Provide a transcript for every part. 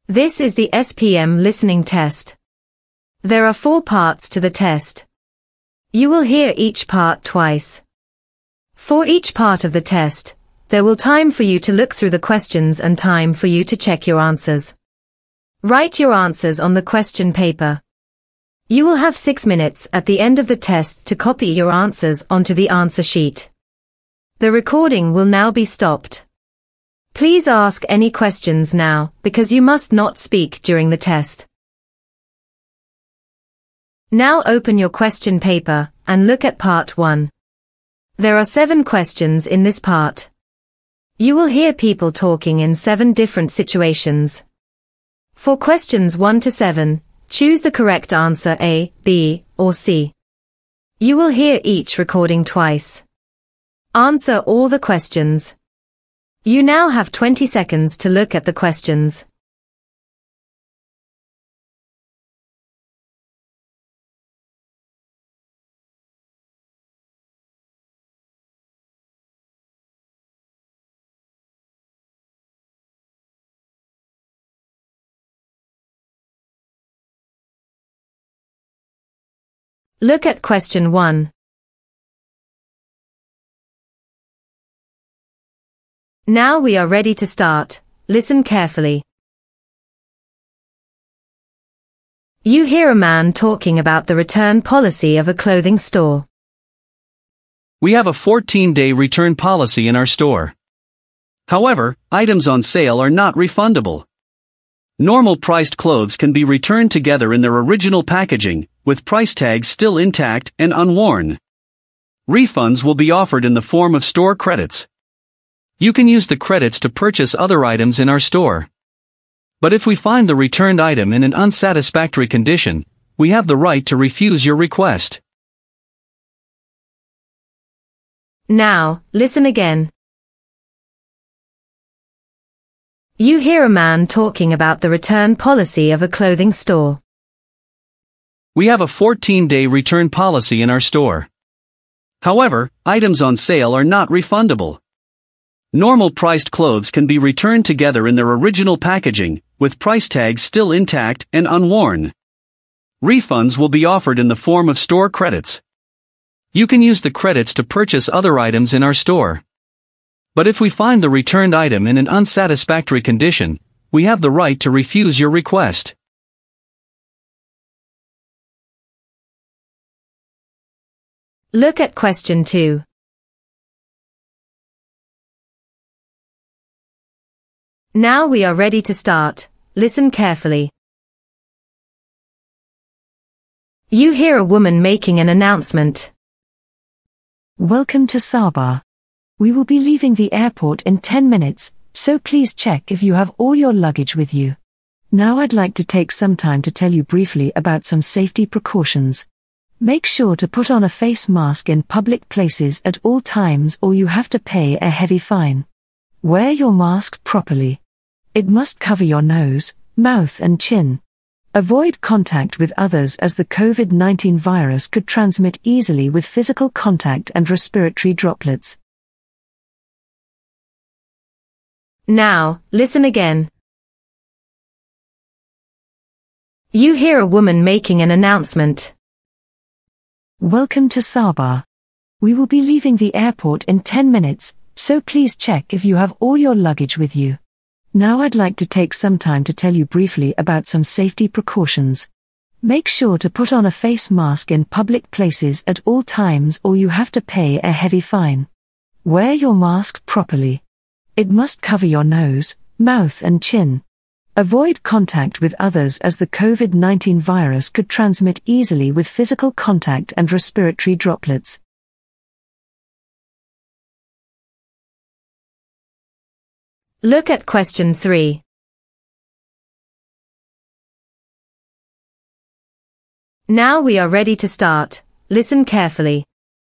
This is the SPM listening test. There are 4 parts to the test. You will hear each part twice. For each part of the test, there will time for you to look through the questions and time for you to check your answers. Write your answers on the question paper. You will have 6 minutes at the end of the test to copy your answers onto the answer sheet. The recording will now be stopped. Please ask any questions now, because you must not speak during the test. Now open your question paper and look at part 1. There are 7 questions in this part. You will hear people talking in 7 different situations. For questions 1 to 7, choose the correct answer A, B, or C. You will hear each recording twice. Answer all the questions. You now have 20 seconds to look at the questions. Look at question 1. Now we are ready to start. Listen carefully. You hear a man talking about the return policy of a clothing store. We have a 14-day return policy in our store. However, items on sale are not refundable. Normal priced clothes can be returned together in their original packaging, with price tags still intact and unworn. Refunds will be offered in the form of store credits. You can use the credits to purchase other items in our store. But if we find the returned item in an unsatisfactory condition, we have the right to refuse your request. Now, listen again. You hear a man talking about the return policy of a clothing store. We have a 14-day return policy in our store. However, items on sale are not refundable. Normal priced clothes can be returned together in their original packaging, with price tags still intact and unworn. Refunds will be offered in the form of store credits. You can use the credits to purchase other items in our store. But if we find the returned item in an unsatisfactory condition, we have the right to refuse your request. Look at question 2. Now we are ready to start. Listen carefully. You hear a woman making an announcement. Welcome to Sabah. We will be leaving the airport in 10 minutes, so please check if you have all your luggage with you. Now I'd like to take some time to tell you briefly about some safety precautions. Make sure to put on a face mask in public places at all times or you have to pay a heavy fine. Wear your mask properly. It must cover your nose, mouth and chin. Avoid contact with others as the COVID-19 virus could transmit easily with physical contact and respiratory droplets. Now, listen again. You hear a woman making an announcement. Welcome to Sabah. We will be leaving the airport in 10 minutes, so please check if you have all your luggage with you. Now I'd like to take some time to tell you briefly about some safety precautions. Make sure to put on a face mask in public places at all times or you have to pay a heavy fine. Wear your mask properly. It must cover your nose, mouth and chin. Avoid contact with others as the COVID-19 virus could transmit easily with physical contact and respiratory droplets. Look at question 3. Now we are ready to start. Listen carefully.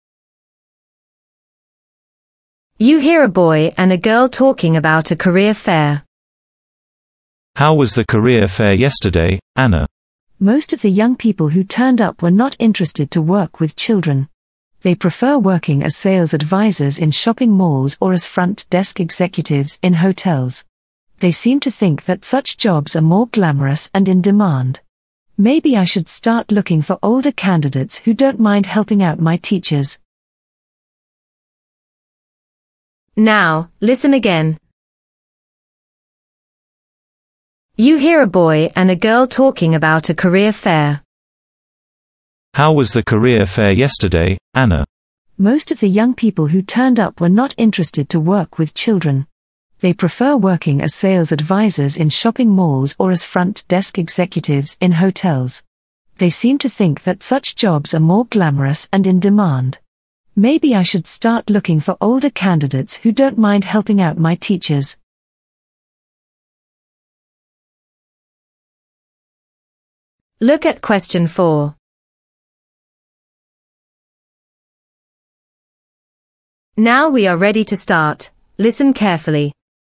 You hear a boy and a girl talking about a career fair. How was the career fair yesterday, Anna? Most of the young people who turned up were not interested to work with children. They prefer working as sales advisors in shopping malls or as front desk executives in hotels. They seem to think that such jobs are more glamorous and in demand. Maybe I should start looking for older candidates who don't mind helping out my teachers. Now, listen again. You hear a boy and a girl talking about a career fair. How was the career fair yesterday, Anna? Most of the young people who turned up were not interested to work with children. They prefer working as sales advisors in shopping malls or as front desk executives in hotels. They seem to think that such jobs are more glamorous and in demand. Maybe I should start looking for older candidates who don't mind helping out my teachers. Look at question 4. Now we are ready to start. Listen carefully.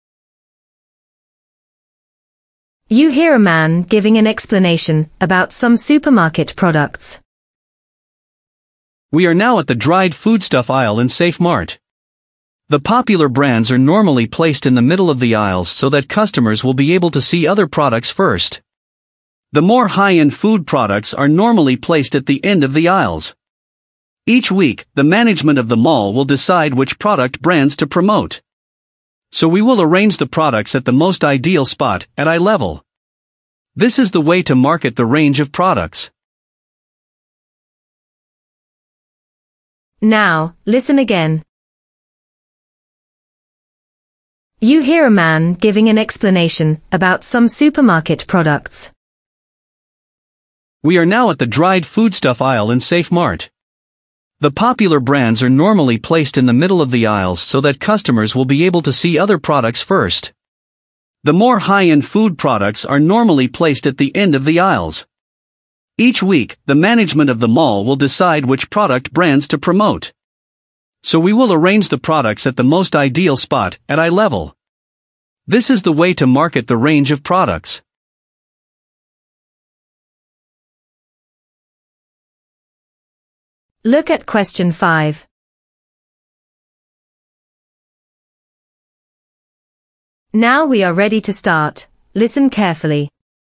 You hear a man giving an explanation about some supermarket products. We are now at the dried foodstuff aisle in Safe Mart. The popular brands are normally placed in the middle of the aisles so that customers will be able to see other products first. The more high-end food products are normally placed at the end of the aisles. Each week, the management of the mall will decide which product brands to promote. So we will arrange the products at the most ideal spot, at eye level. This is the way to market the range of products. Now, listen again. You hear a man giving an explanation about some supermarket products. We are now at the dried foodstuff aisle in Safe Mart. The popular brands are normally placed in the middle of the aisles so that customers will be able to see other products first. The more high-end food products are normally placed at the end of the aisles. Each week, the management of the mall will decide which product brands to promote. So we will arrange the products at the most ideal spot, at eye level. This is the way to market the range of products. Look at question 5. Now we are ready to start. Listen carefully.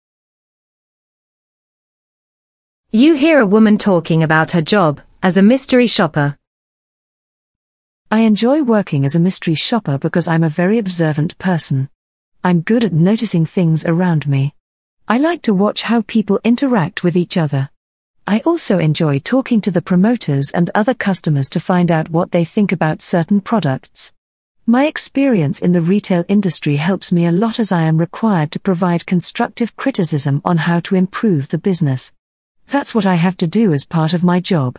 You hear a woman talking about her job as a mystery shopper. I enjoy working as a mystery shopper because I'm a very observant person. I'm good at noticing things around me. I like to watch how people interact with each other. I also enjoy talking to the promoters and other customers to find out what they think about certain products. My experience in the retail industry helps me a lot as I am required to provide constructive criticism on how to improve the business. That's what I have to do as part of my job.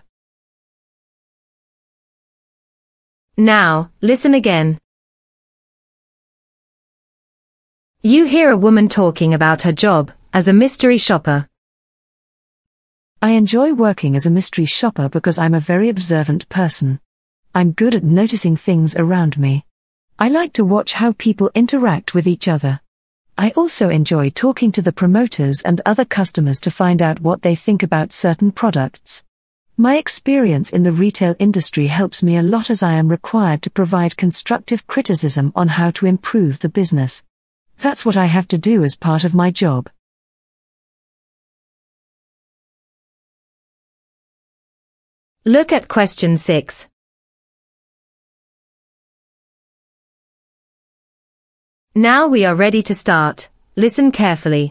Now, listen again. You hear a woman talking about her job as a mystery shopper. I enjoy working as a mystery shopper because I'm a very observant person. I'm good at noticing things around me. I like to watch how people interact with each other. I also enjoy talking to the promoters and other customers to find out what they think about certain products. My experience in the retail industry helps me a lot as I am required to provide constructive criticism on how to improve the business. That's what I have to do as part of my job. Look at question 6. Now we are ready to start. Listen carefully.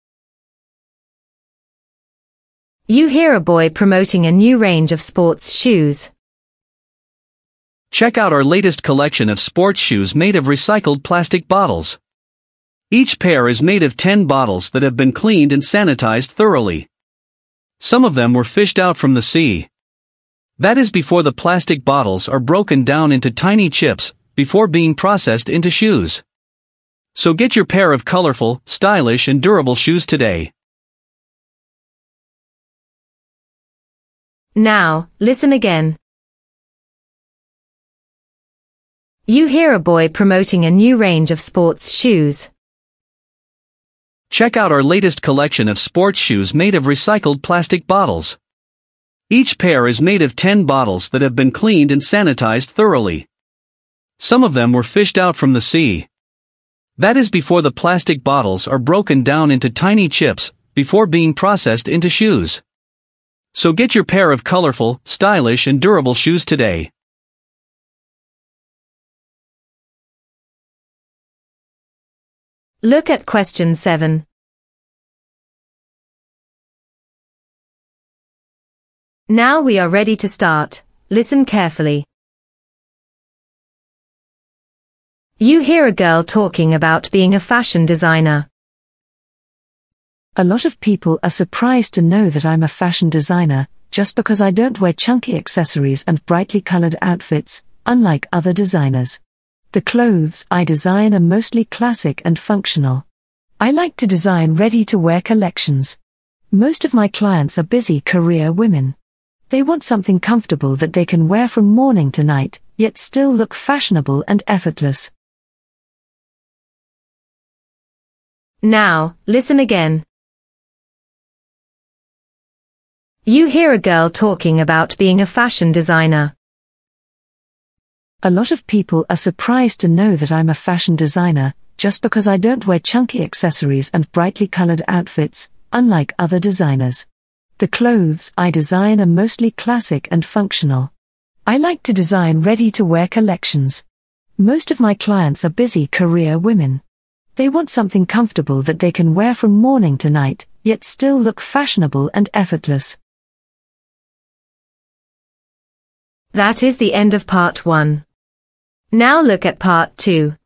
You hear a boy promoting a new range of sports shoes. Check out our latest collection of sports shoes made of recycled plastic bottles. Each pair is made of 10 bottles that have been cleaned and sanitized thoroughly. Some of them were fished out from the sea. That is before the plastic bottles are broken down into tiny chips, before being processed into shoes. So get your pair of colorful, stylish and durable shoes today. Now, listen again. You hear a boy promoting a new range of sports shoes. Check out our latest collection of sports shoes made of recycled plastic bottles. Each pair is made of 10 bottles that have been cleaned and sanitized thoroughly. Some of them were fished out from the sea. That is before the plastic bottles are broken down into tiny chips, before being processed into shoes. So get your pair of colorful, stylish and durable shoes today. Look at question 7. Now we are ready to start. Listen carefully. You hear a girl talking about being a fashion designer. A lot of people are surprised to know that I'm a fashion designer, just because I don't wear chunky accessories and brightly colored outfits, unlike other designers. The clothes I design are mostly classic and functional. I like to design ready-to-wear collections. Most of my clients are busy career women. They want something comfortable that they can wear from morning to night, yet still look fashionable and effortless. Now, listen again. You hear a girl talking about being a fashion designer. A lot of people are surprised to know that I'm a fashion designer, just because I don't wear chunky accessories and brightly colored outfits, unlike other designers. The clothes I design are mostly classic and functional. I like to design ready-to-wear collections. Most of my clients are busy career women. They want something comfortable that they can wear from morning to night, yet still look fashionable and effortless. That is the end of part 1. Now look at part 2.